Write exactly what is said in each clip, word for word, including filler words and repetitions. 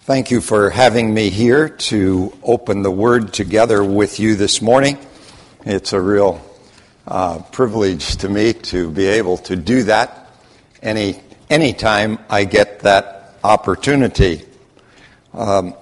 Thank you for having me here to open the Word together with you this morning. It's a real uh, privilege to me to be able to do that any anytime I get that opportunity. Um,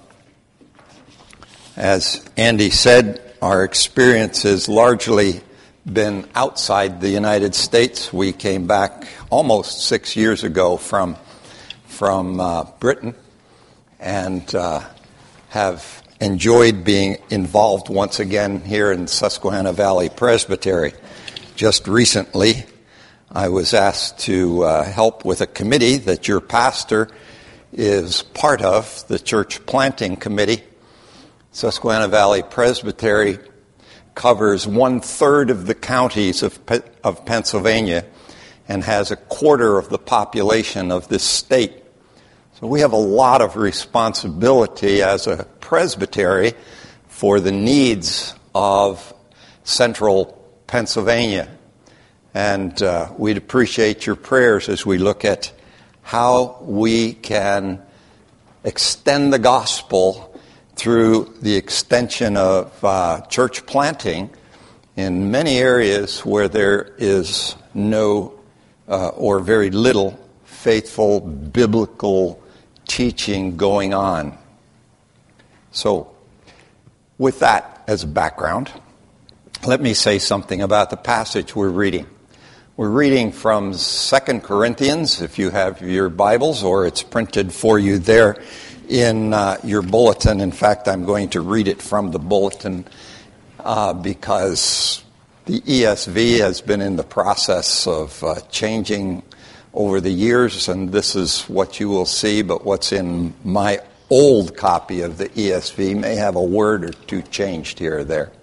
as Andy said, our experience has largely been outside the United States. We came back almost six years ago from from uh, Britain. And uh, have enjoyed being involved once again here in Susquehanna Valley Presbytery. Just recently, I was asked to uh, help with a committee that your pastor is part of, the Church Planting Committee. Susquehanna Valley Presbytery covers one-third of the counties of, of Pennsylvania and has a quarter of the population of this state. So we have a lot of responsibility as a presbytery for the needs of central Pennsylvania. And uh, we'd appreciate your prayers as we look at how we can extend the gospel through the extension of uh, church planting in many areas where there is no uh, or very little faithful biblical teaching going on. So, with that as a background, let me say something about the passage we're reading. We're reading from Second Corinthians, if you have your Bibles, or it's printed for you there in uh, your bulletin. In fact, I'm going to read it from the bulletin uh, because the E S V has been in the process of uh, changing over the years, and this is what you will see, but what's in my old copy of the E S V may have a word or two changed here or there.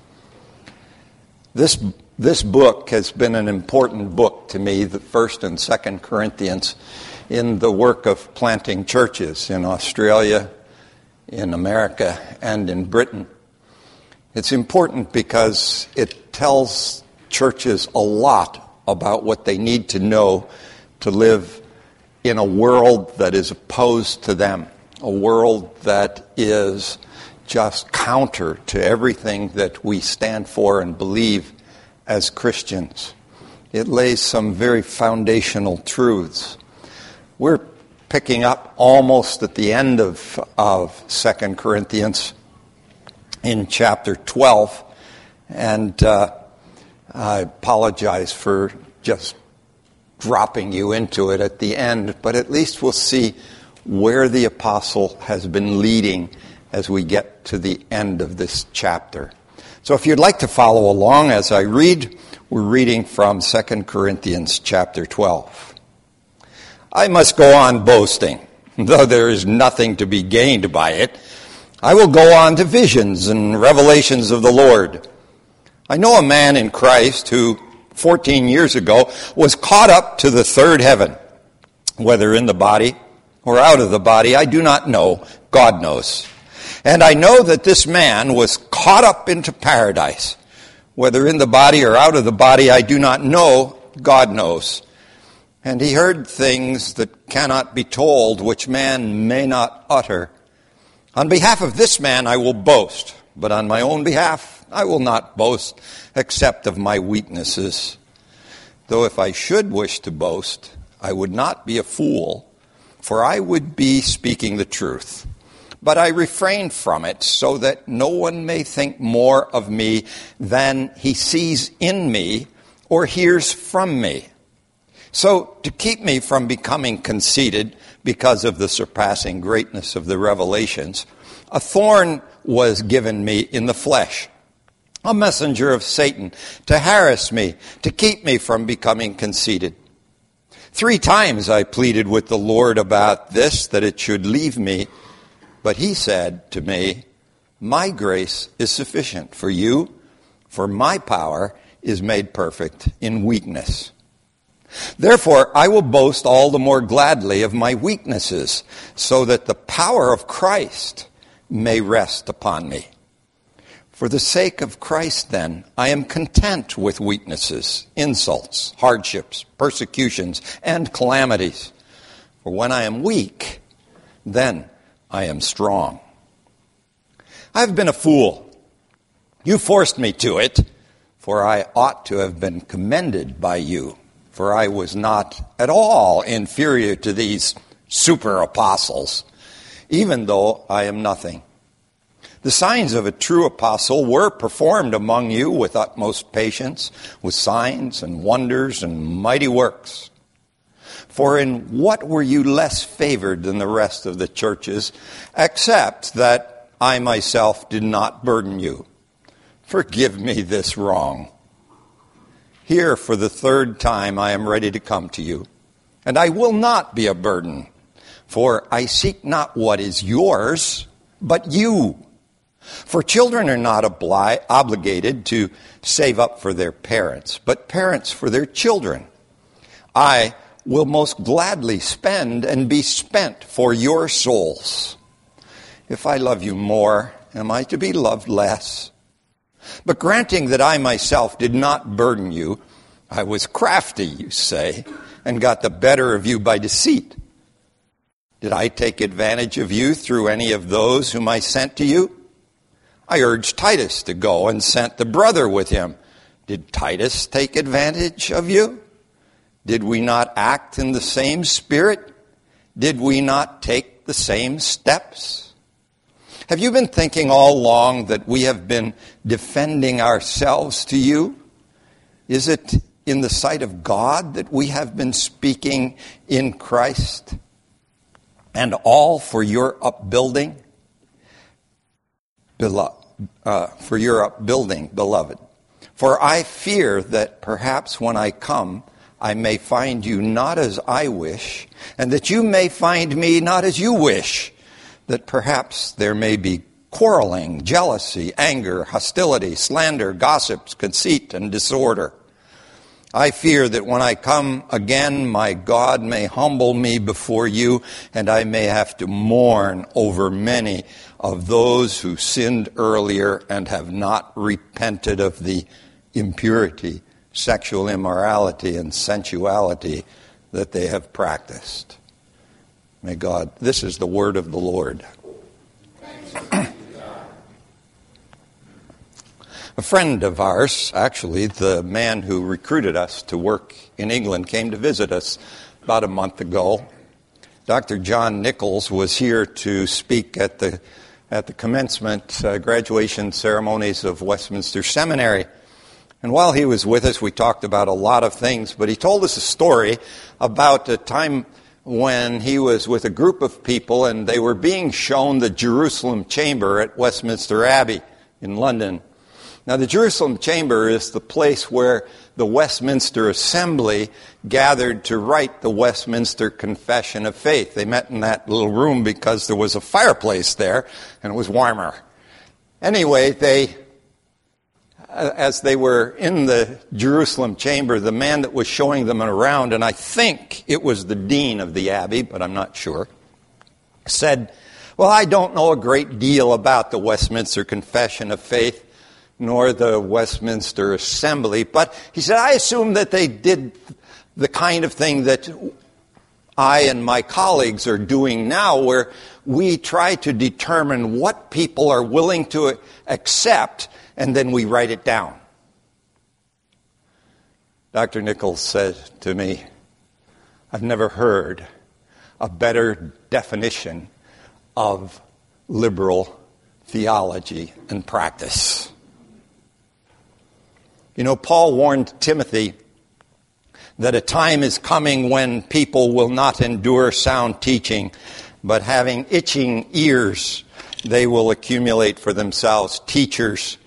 This this book has been an important book to me, the First and Second Corinthians, in the work of planting churches in Australia, in America, and in Britain. It's important because it tells churches a lot about what they need to know to live in a world that is opposed to them, a world that is just counter to everything that we stand for and believe as Christians. It lays some very foundational truths. We're picking up almost at the end of, of Second Corinthians in chapter twelve, and uh, I apologize for just dropping you into it at the end, but at least we'll see where the apostle has been leading as we get to the end of this chapter. So if you'd like to follow along as I read, we're reading from Second Corinthians chapter twelve. I must go on boasting, though there is nothing to be gained by it. I will go on to visions and revelations of the Lord. I know a man in Christ who fourteen years ago, was caught up to the third heaven. Whether in the body or out of the body, I do not know. God knows. And I know that this man was caught up into paradise. Whether in the body or out of the body, I do not know. God knows. And he heard things that cannot be told, which man may not utter. On behalf of this man I will boast, but on my own behalf I will not boast except of my weaknesses. Though if I should wish to boast, I would not be a fool, for I would be speaking the truth. But I refrain from it so that no one may think more of me than he sees in me or hears from me. So to keep me from becoming conceited because of the surpassing greatness of the revelations, a thorn was given me in the flesh, a messenger of Satan, to harass me, to keep me from becoming conceited. Three times I pleaded with the Lord about this, that it should leave me. But he said to me, my grace is sufficient for you, for my power is made perfect in weakness. Therefore, I will boast all the more gladly of my weaknesses, so that the power of Christ may rest upon me. For the sake of Christ, then, I am content with weaknesses, insults, hardships, persecutions, and calamities. For when I am weak, then I am strong. I've been a fool. You forced me to it, for I ought to have been commended by you, for I was not at all inferior to these super apostles, even though I am nothing. The signs of a true apostle were performed among you with utmost patience, with signs and wonders and mighty works. For in what were you less favored than the rest of the churches, except that I myself did not burden you? Forgive me this wrong. Here, for the third time, I am ready to come to you, and I will not be a burden, for I seek not what is yours, but you. For children are not obli- obligated to save up for their parents, but parents for their children. I will most gladly spend and be spent for your souls. If I love you more, am I to be loved less? But granting that I myself did not burden you, I was crafty, you say, and got the better of you by deceit. Did I take advantage of you through any of those whom I sent to you? I urged Titus to go and sent the brother with him. Did Titus take advantage of you? Did we not act in the same spirit? Did we not take the same steps? Have you been thinking all along that we have been defending ourselves to you? Is it in the sight of God that we have been speaking in Christ? And all for your upbuilding? Beloved, uh, for your upbuilding, beloved. For I fear that perhaps when I come, I may find you not as I wish, and that you may find me not as you wish, that perhaps there may be quarreling, jealousy, anger, hostility, slander, gossips, conceit, and disorder. I fear that when I come again, my God may humble me before you, and I may have to mourn over many of those who sinned earlier and have not repented of the impurity, sexual immorality, and sensuality that they have practiced. May God, this is the word of the Lord. A friend of ours, actually, the man who recruited us to work in England, came to visit us about a month ago. Doctor John Nichols was here to speak at the at the commencement uh, graduation ceremonies of Westminster Seminary. And while he was with us, we talked about a lot of things, but he told us a story about a time when he was with a group of people and they were being shown the Jerusalem Chamber at Westminster Abbey in London. Now, the Jerusalem Chamber is the place where the Westminster Assembly gathered to write the Westminster Confession of Faith. They met in that little room because there was a fireplace there and it was warmer. Anyway, they, as they were in the Jerusalem Chamber, the man that was showing them around, and I think it was the dean of the Abbey, but I'm not sure, said, "Well, I don't know a great deal about the Westminster Confession of Faith, nor the Westminster Assembly, but," he said, "I assume that they did the kind of thing that I and my colleagues are doing now, where we try to determine what people are willing to accept, and then we write it down." Doctor Nichols said to me, "I've never heard a better definition of liberal theology and practice." You know, Paul warned Timothy that a time is coming when people will not endure sound teaching, but having itching ears, they will accumulate for themselves teachers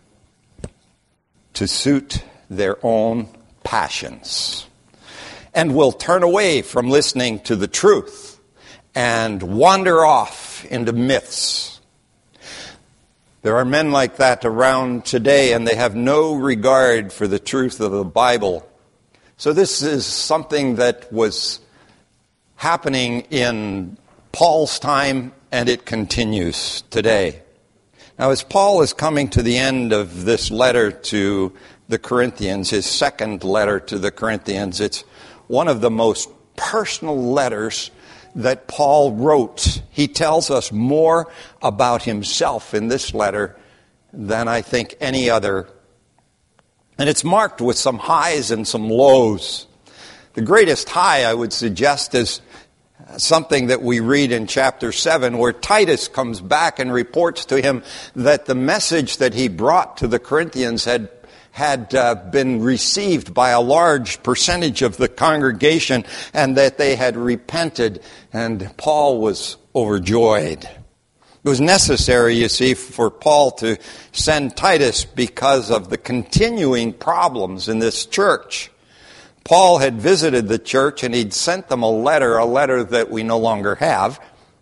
to suit their own passions, and will turn away from listening to the truth and wander off into myths. There are men like that around today, and they have no regard for the truth of the Bible. So this is something that was happening in Paul's time, and it continues today. Now, as Paul is coming to the end of this letter to the Corinthians, his second letter to the Corinthians, it's one of the most personal letters that Paul wrote. He tells us more about himself in this letter than I think any other. And it's marked with some highs and some lows. The greatest high, I would suggest, is something that we read in chapter seven, where Titus comes back and reports to him that the message that he brought to the Corinthians had had uh, been received by a large percentage of the congregation, and that they had repented, and Paul was overjoyed. It was necessary, you see, for Paul to send Titus because of the continuing problems in this church. Paul had visited the church, and he'd sent them a letter, a letter that we no longer have,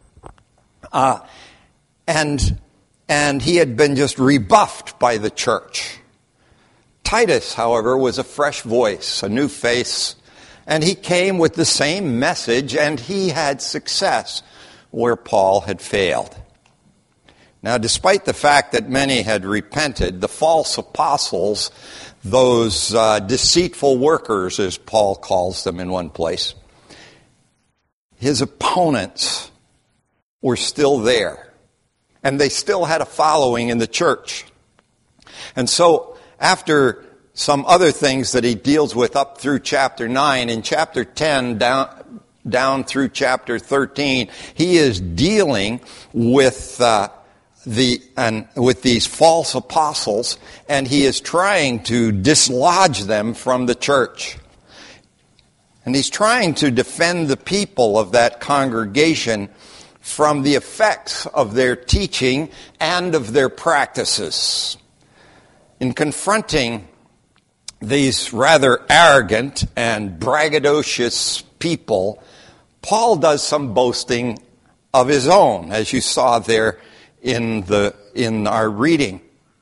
uh, and, and he had been just rebuffed by the church. Titus, however, was a fresh voice, a new face, and he came with the same message, and he had success where Paul had failed. Now, despite the fact that many had repented, the false apostles, those uh, deceitful workers, as Paul calls them in one place, his opponents were still there, and they still had a following in the church. And so, after some other things that he deals with up through chapter nine, in chapter ten down, down through chapter thirteen, he is dealing with uh, the and with these false apostles, and he is trying to dislodge them from the church. And he's trying to defend the people of that congregation from the effects of their teaching and of their practices. In confronting these rather arrogant and braggadocious people, Paul does some boasting of his own, as you saw there in the in our reading.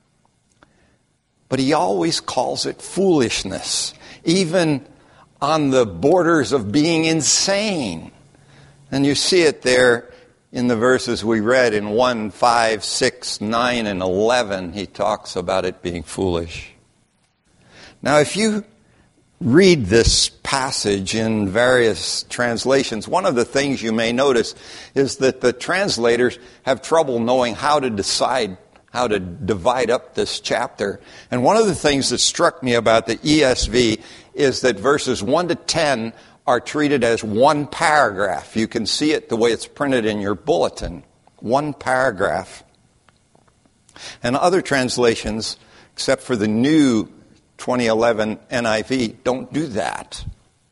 But he always calls it foolishness, even on the borders of being insane. And you see it there in the verses we read in one, five, six, nine, and eleven. He talks about it being foolish. Now, if you read this passage in various translations, one of the things you may notice is that the translators have trouble knowing how to decide how to divide up this chapter. And one of the things that struck me about the E S V is that verses one to ten are treated as one paragraph. You can see it the way it's printed in your bulletin. One paragraph. And other translations, except for the new twenty eleven N I V, don't do that.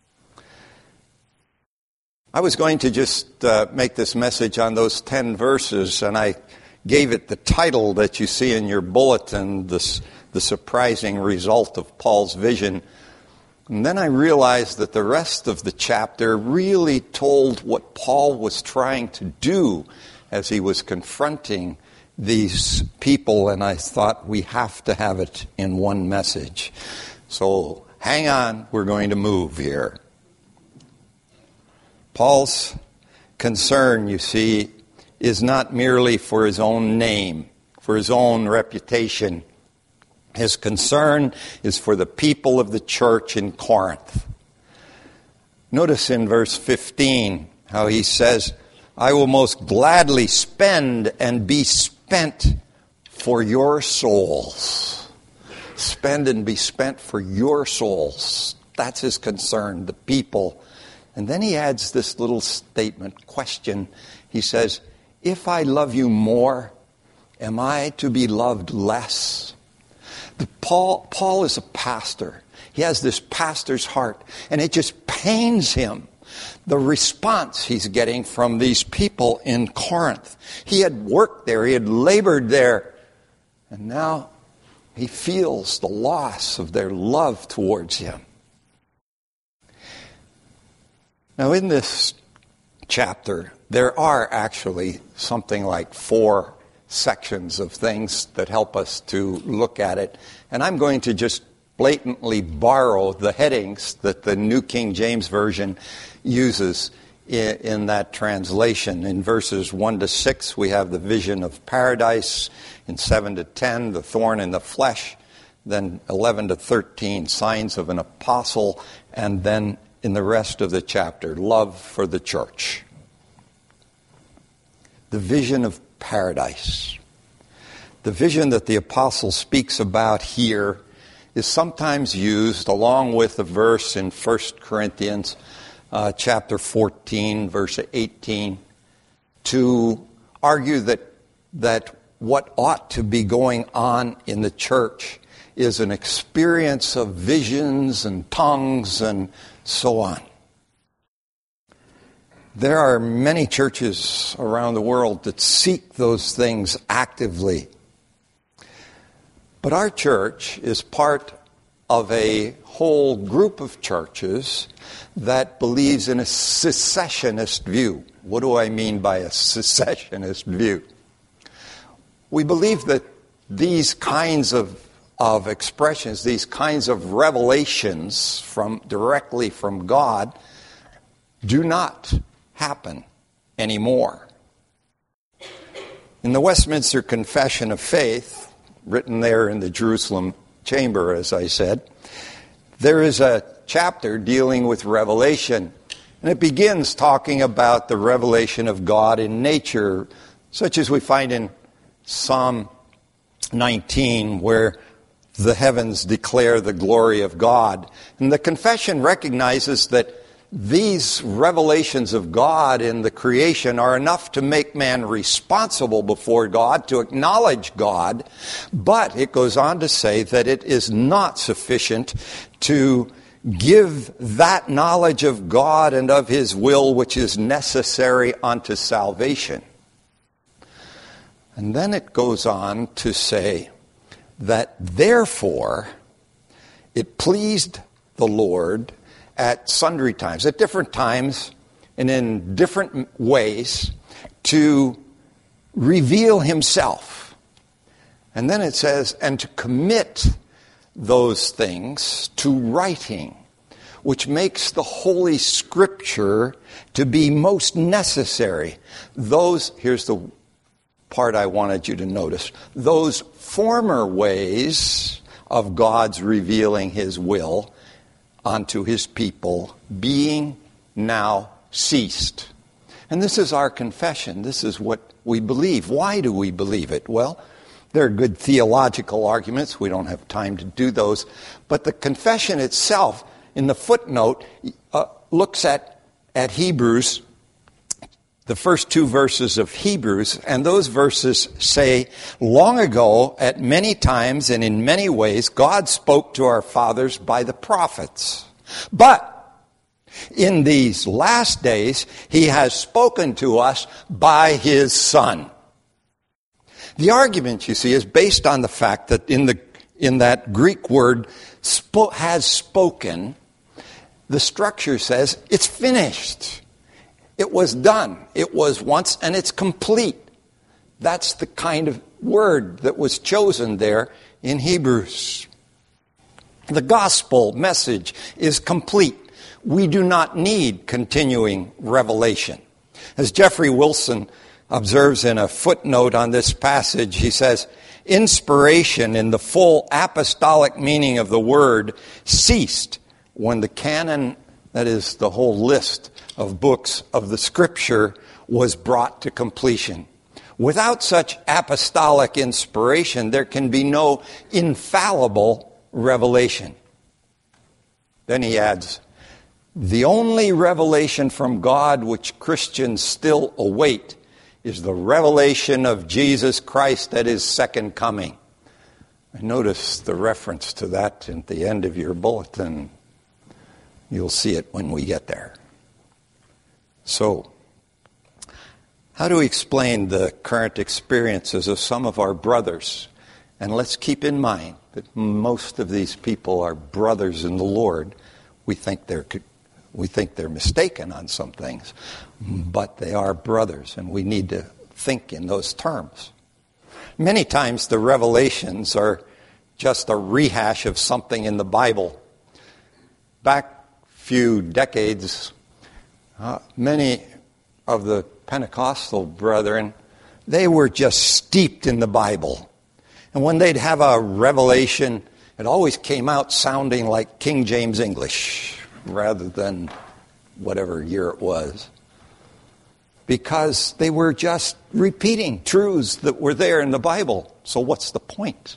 I was going to just uh, make this message on those ten verses, and I gave it the title that you see in your bulletin, this, the surprising result of Paul's vision. And then I realized that the rest of the chapter really told what Paul was trying to do as he was confronting these people, and I thought we have to have it in one message. So hang on, we're going to move here. Paul's concern, you see, is not merely for his own name, for his own reputation. His concern is for the people of the church in Corinth. Notice in verse fifteen how he says, I will most gladly spend and be spent for your souls. Spend and be spent for your souls. That's his concern, the people. And then he adds this little statement, question. He says, if I love you more, am I to be loved less? The Paul, Paul is a pastor. He has this pastor's heart, and it just pains him, the response he's getting from these people in Corinth. He had worked there, he had labored there, and now he feels the loss of their love towards him. Now, in this chapter, there are actually something like four sections of things that help us to look at it. And I'm going to just blatantly borrow the headings that the New King James Version uses in, in that translation. In verses one to six, we have the vision of paradise. In seven to ten, the thorn in the flesh. Then eleven to thirteen, signs of an apostle. And then in the rest of the chapter, love for the church. the vision of paradise. The vision that the apostle speaks about here is sometimes used along with the verse in First Corinthians uh, chapter fourteen, verse eighteen, to argue that that what ought to be going on in the church is an experience of visions and tongues and so on. There are many churches around the world that seek those things actively. But our church is part of a whole group of churches that believes in a cessationist view. What do I mean by a cessationist view? We believe that these kinds of, of expressions, these kinds of revelations from directly from God do not happen anymore. In the Westminster Confession of Faith, written there in the Jerusalem chamber, as I said, there is a chapter dealing with revelation. And it begins talking about the revelation of God in nature, such as we find in Psalm nineteen, where the heavens declare the glory of God. And the confession recognizes that these revelations of God in the creation are enough to make man responsible before God, to acknowledge God, but it goes on to say that it is not sufficient to give that knowledge of God and of His will which is necessary unto salvation. And then it goes on to say that therefore it pleased the Lord at sundry times, at different times and in different ways, to reveal Himself. And then it says, and to commit those things to writing, which makes the Holy Scripture to be most necessary. Those, here's the part I wanted you to notice, those former ways of God's revealing His will unto His people being now ceased. And this is our confession. This is what we believe. Why do we believe it? Well, there are good theological arguments. We don't have time to do those. But the confession itself, in the footnote, uh, looks at, at Hebrews, the first two verses of Hebrews, and those verses say, long ago, at many times and in many ways, God spoke to our fathers by the prophets. But in these last days, He has spoken to us by His Son. The argument, you see, is based on the fact that in the in that Greek word, spo- has spoken, the structure says it's finished. It was done. It was once, and it's complete. That's the kind of word that was chosen there in Hebrews. The gospel message is complete. We do not need continuing revelation. As Jeffrey Wilson observes in a footnote on this passage, he says, inspiration in the full apostolic meaning of the word ceased when the canon, that is the whole list of books of the Scripture, was brought to completion. Without such apostolic inspiration, there can be no infallible revelation. Then he adds, the only revelation from God which Christians still await is the revelation of Jesus Christ at His second coming. I notice the reference to that at the end of your bulletin. You'll see it when we get there. So, how do we explain the current experiences of some of our brothers? And let's keep in mind that most of these people are brothers in the Lord. We think they're we think they're mistaken on some things, but they are brothers, and we need to think in those terms. Many times the revelations are just a rehash of something in the Bible. Back a few decades, uh, many of the Pentecostal brethren, they were just steeped in the Bible. And when they'd have a revelation, it always came out sounding like King James English rather than whatever year it was. because they were just repeating truths that were there in the Bible. So what's the point?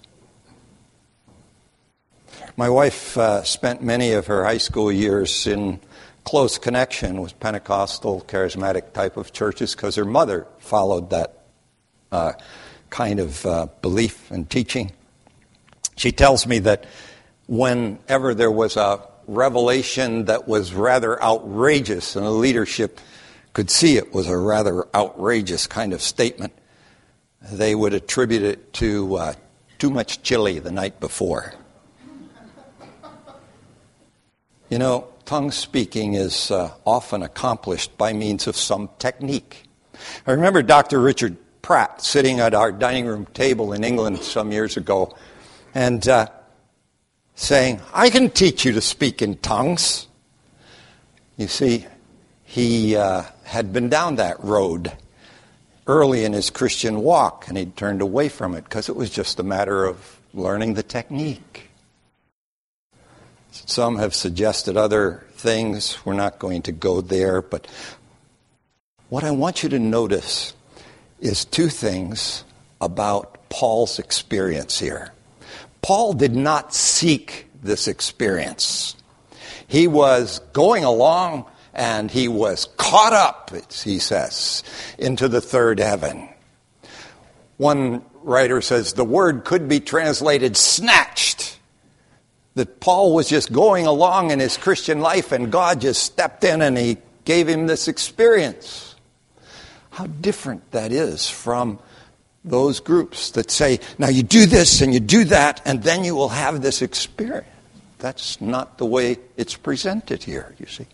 My wife uh, spent many of her high school years in close connection with Pentecostal, charismatic type of churches because her mother followed that uh, kind of uh, belief and teaching. She tells me that whenever there was a revelation that was rather outrageous and the leadership could see it was a rather outrageous kind of statement, they would attribute it to uh, too much chili the night before. You know, tongue speaking is uh, often accomplished by means of some technique. I remember Doctor Richard Pratt sitting at our dining room table in England some years ago and uh, saying, "I can teach you to speak in tongues." You see, he uh, had been down that road early in his Christian walk, and he'd turned away from it because it was just a matter of learning the technique. Some have suggested other things. We're not going to go there, but what I want you to notice is two things about Paul's experience here. Paul did not seek this experience. He was going along and he was caught up, he says, into the third heaven. One writer says the word could be translated snatched. That Paul was just going along in his Christian life and God just stepped in and he gave him this experience. How different that is from those groups that say, now you do this and you do that and then you will have this experience. That's not the way it's presented here, you see.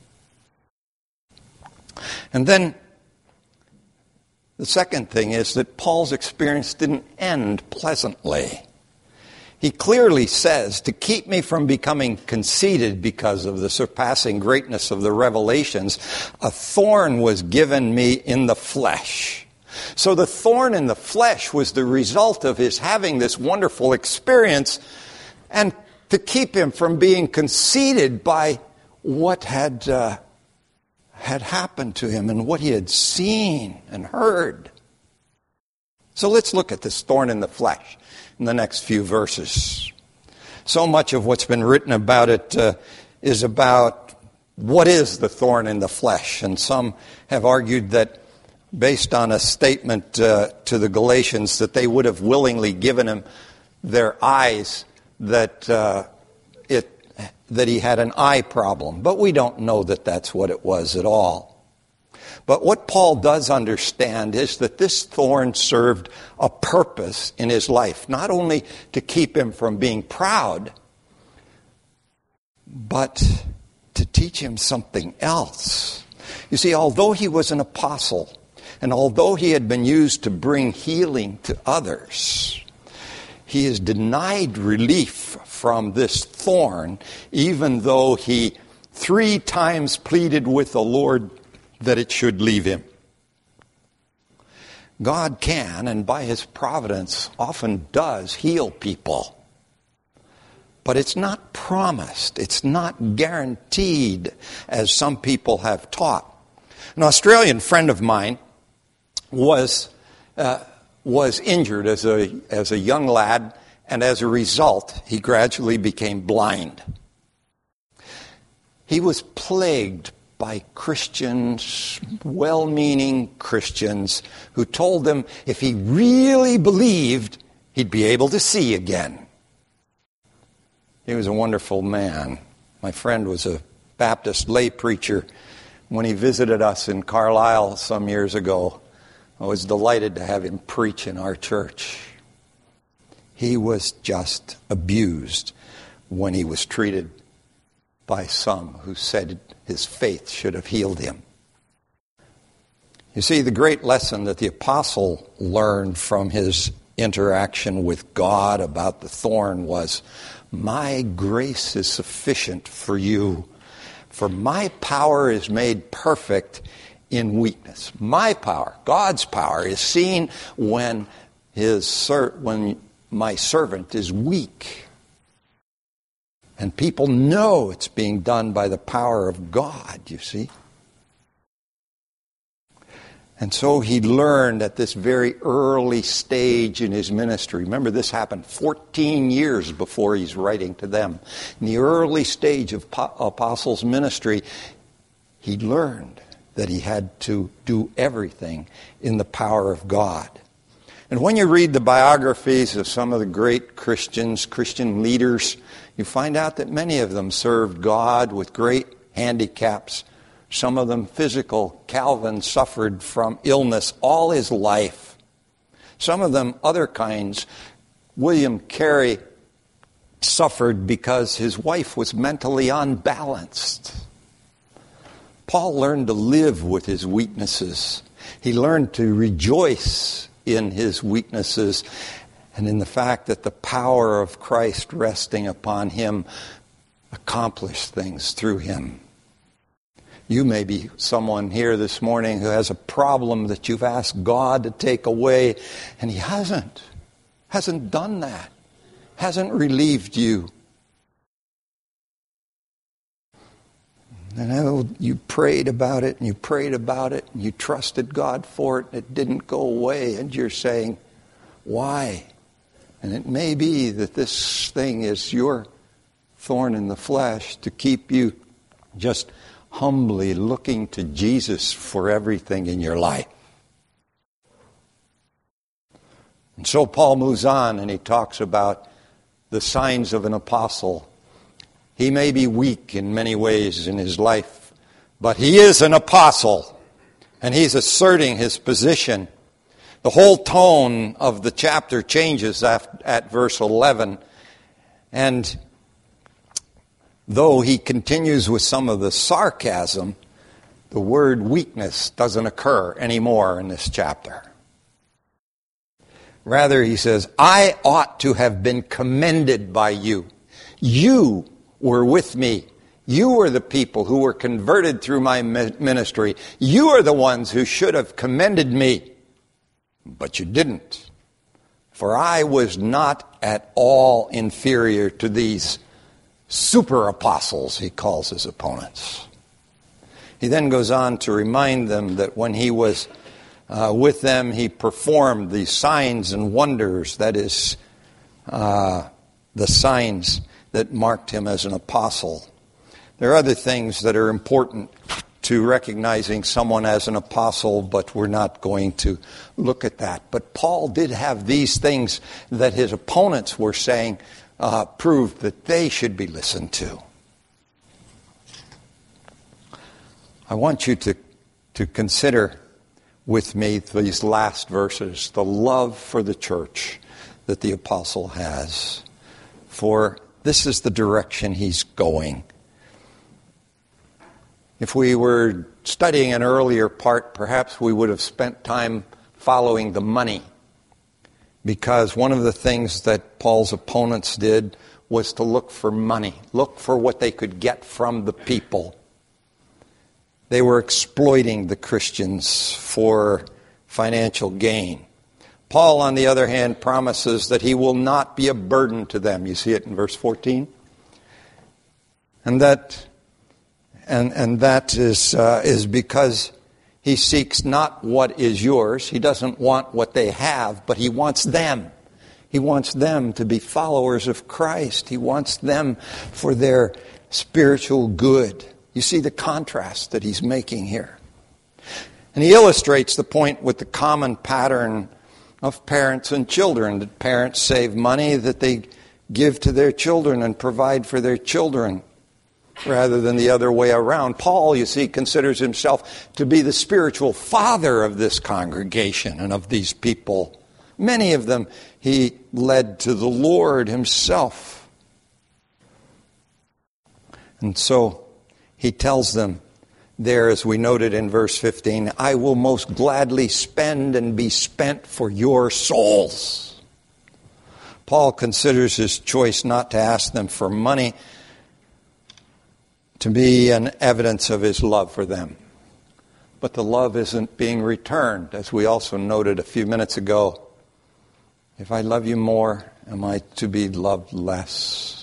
And then the second thing is that Paul's experience didn't end pleasantly. He clearly says, to keep me from becoming conceited because of the surpassing greatness of the revelations, a thorn was given me in the flesh. So the thorn in the flesh was the result of his having this wonderful experience, and to keep him from being conceited by what had uh, had happened to him and what he had seen and heard. So let's look at this thorn in the flesh in the next few verses. So much of what's been written about it uh, is about what is the thorn in the flesh. And some have argued that based on a statement uh, to the Galatians that they would have willingly given him their eyes, that uh, it that he had an eye problem. But we don't know that that's what it was at all. But what Paul does understand is that this thorn served a purpose in his life, not only to keep him from being proud, but to teach him something else. You see, although he was an apostle, and although he had been used to bring healing to others, he is denied relief from this thorn, even though he three times pleaded with the Lord that it should leave him. God can, and by his providence, often does heal people. But it's not promised. It's not guaranteed, as some people have taught. An Australian friend of mine was uh, was injured as a as a young lad, and as a result, he gradually became blind. He was plagued by Christians, well-meaning Christians, who told him if he really believed, he'd be able to see again. He was a wonderful man. My friend was a Baptist lay preacher. When he visited us in Carlisle some years ago, I was delighted to have him preach in our church. He was just abused when he was treated by some who said his faith should have healed him. You see, the great lesson that the apostle learned from his interaction with God about the thorn was, my grace is sufficient for you, for my power is made perfect in weakness. My power, God's power, is seen when his ser- when my servant is weak. And people know it's being done by the power of God, you see. And so he learned at this very early stage in his ministry. Remember, this happened fourteen years before he's writing to them. In the early stage of Apostles' ministry, he learned that he had to do everything in the power of God. And when you read the biographies of some of the great Christians, Christian leaders, you find out that many of them served God with great handicaps. Some of them physical. Calvin suffered from illness all his life. Some of them other kinds. William Carey suffered because his wife was mentally unbalanced. Paul learned to live with his weaknesses. He learned to rejoice in his weaknesses and in the fact that the power of Christ resting upon him accomplished things through him. You may be someone here this morning who has a problem that you've asked God to take away, and He hasn't. Hasn't done that. Hasn't relieved you. And you prayed about it, and you prayed about it, and you trusted God for it, and it didn't go away, and you're saying, why? And it may be that this thing is your thorn in the flesh to keep you just humbly looking to Jesus for everything in your life. And so Paul moves on and he talks about the signs of an apostle. He may be weak in many ways in his life, but he is an apostle, and he's asserting his position. The whole tone of the chapter changes at, at verse eleven, and though he continues with some of the sarcasm, the word weakness doesn't occur anymore in this chapter. Rather, he says, I ought to have been commended by you. You were with me. You were the people who were converted through my ministry. You are the ones who should have commended me. But you didn't. For I was not at all inferior to these super apostles, he calls his opponents. He then goes on to remind them that when he was uh, with them, he performed the signs and wonders, that is, uh, the signs that marked him as an apostle. There are other things that are important to recognizing someone as an apostle, but we're not going to look at that. But Paul did have these things that his opponents were saying Uh, proved that they should be listened to. I want you to, to consider with me these last verses, the love for the church that the apostle has. For this is the direction he's going. If we were studying an earlier part, perhaps we would have spent time following the money. Because one of the things that Paul's opponents did was to look for money, look for what they could get from the people. They were exploiting the Christians for financial gain. Paul, on the other hand, promises that he will not be a burden to them. You see it in verse fourteen? And that, and, and that is, uh, is because he seeks not what is yours. He doesn't want what they have, but he wants them. He wants them to be followers of Christ. He wants them for their spiritual good. You see the contrast that he's making here. And he illustrates the point with the common pattern of parents and children. That parents save money that they give to their children and provide for their children, rather than the other way around. Paul, you see, considers himself to be the spiritual father of this congregation and of these people. Many of them he led to the Lord himself. And so he tells them there, as we noted in verse fifteen, I will most gladly spend and be spent for your souls. Paul considers his choice not to ask them for money to be an evidence of his love for them. But the love isn't being returned, as we also noted a few minutes ago. If I love you more, am I to be loved less?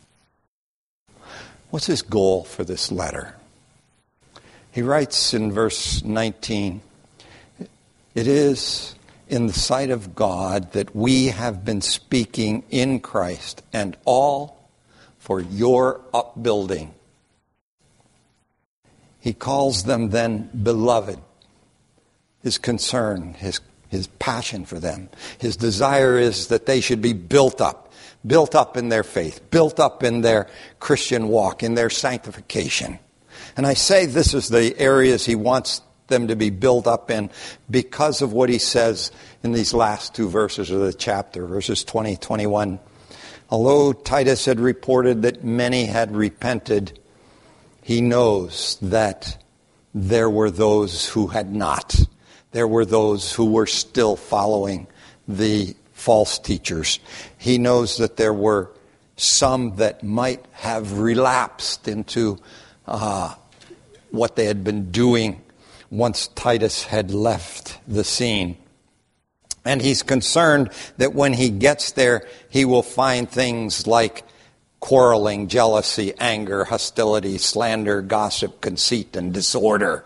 What's his goal for this letter? He writes in verse nineteen, It is in the sight of God that we have been speaking in Christ, and all for your upbuilding. He calls them then beloved. His concern, his, his passion for them, his desire is that they should be built up, built up in their faith, built up in their Christian walk, in their sanctification. And I say this is the areas he wants them to be built up in because of what he says in these last two verses of the chapter, verses twenty, twenty-one. Although Titus had reported that many had repented, he knows that there were those who had not. There were those who were still following the false teachers. He knows that there were some that might have relapsed into uh, what they had been doing once Titus had left the scene. And he's concerned that when he gets there, he will find things like quarreling, jealousy, anger, hostility, slander, gossip, conceit, and disorder.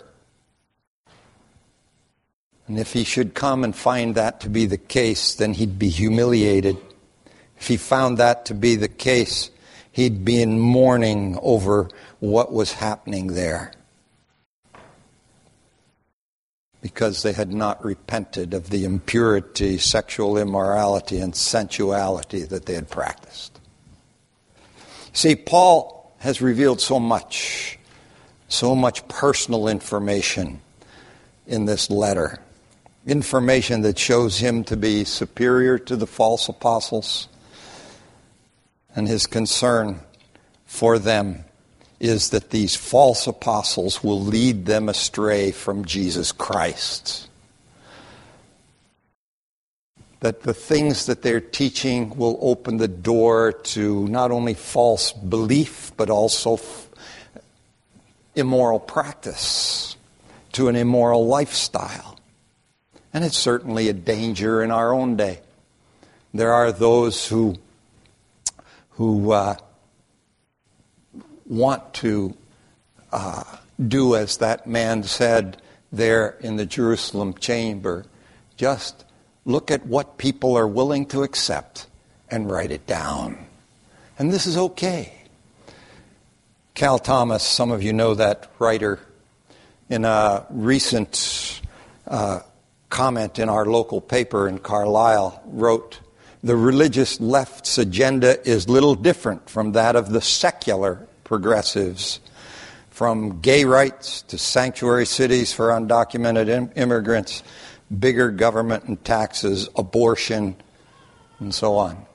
And if he should come and find that to be the case, then he'd be humiliated. If he found that to be the case, he'd be in mourning over what was happening there, because they had not repented of the impurity, sexual immorality, and sensuality that they had practiced. See, Paul has revealed so much, so much personal information in this letter. Information that shows him to be superior to the false apostles. And his concern for them is that these false apostles will lead them astray from Jesus Christ. That the things that they're teaching will open the door to not only false belief, but also f- immoral practice, to an immoral lifestyle. And it's certainly a danger in our own day. There are those who, who uh, want to uh, do as that man said there in the Jerusalem chamber. Just look at what people are willing to accept and write it down. And this is okay. Cal Thomas, some of you know that writer, in a recent uh, comment in our local paper in Carlisle, wrote, "The religious left's agenda is little different from that of the secular progressives, from gay rights to sanctuary cities for undocumented im- immigrants, bigger government and taxes, abortion, and so on."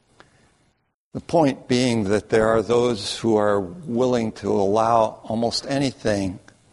The point being that there are those who are willing to allow almost anything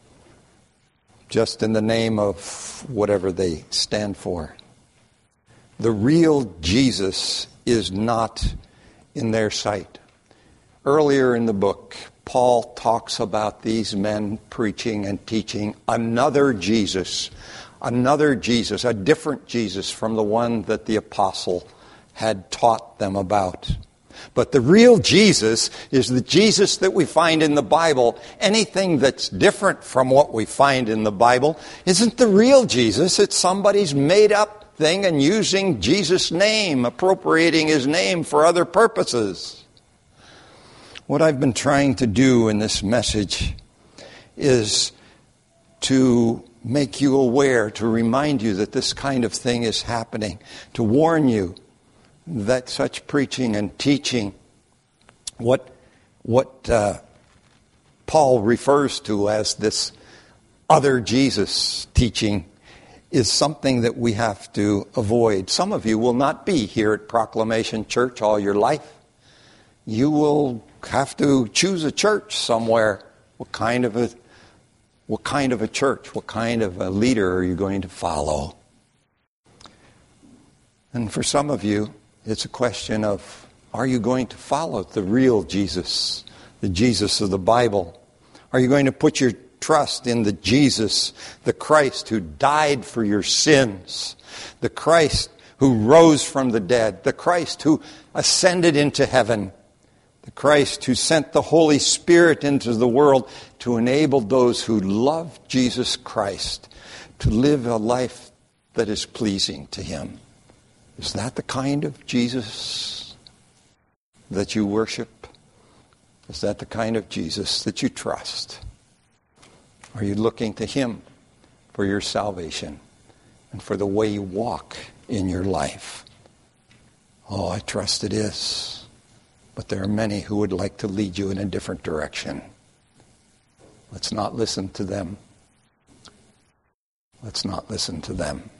just in the name of whatever they stand for. The real Jesus is not in their sight. Earlier in the book, Paul talks about these men preaching and teaching another Jesus, another Jesus, a different Jesus from the one that the apostle had taught them about. But the real Jesus is the Jesus that we find in the Bible. Anything that's different from what we find in the Bible isn't the real Jesus. It's somebody's made up thing and using Jesus' name, appropriating his name for other purposes. What I've been trying to do in this message is to make you aware, to remind you that this kind of thing is happening, to warn you that such preaching and teaching, what what uh, Paul refers to as this other Jesus teaching, is something that we have to avoid. Some of you will not be here at Proclamation Church all your life. You will have to choose a church somewhere. What kind of a what kind of a church, what kind of a leader are you going to follow? And for some of you, it's a question of, are you going to follow the real Jesus, the Jesus of the Bible? Are you going to put your trust in the Jesus, the Christ who died for your sins, the Christ who rose from the dead, the Christ who ascended into heaven, the Christ who sent the Holy Spirit into the world to enable those who love Jesus Christ to live a life that is pleasing to him? Is that the kind of Jesus that you worship? Is that the kind of Jesus that you trust? Are you looking to him for your salvation and for the way you walk in your life? Oh, I trust it is. But there are many who would like to lead you in a different direction. Let's not listen to them. Let's not listen to them.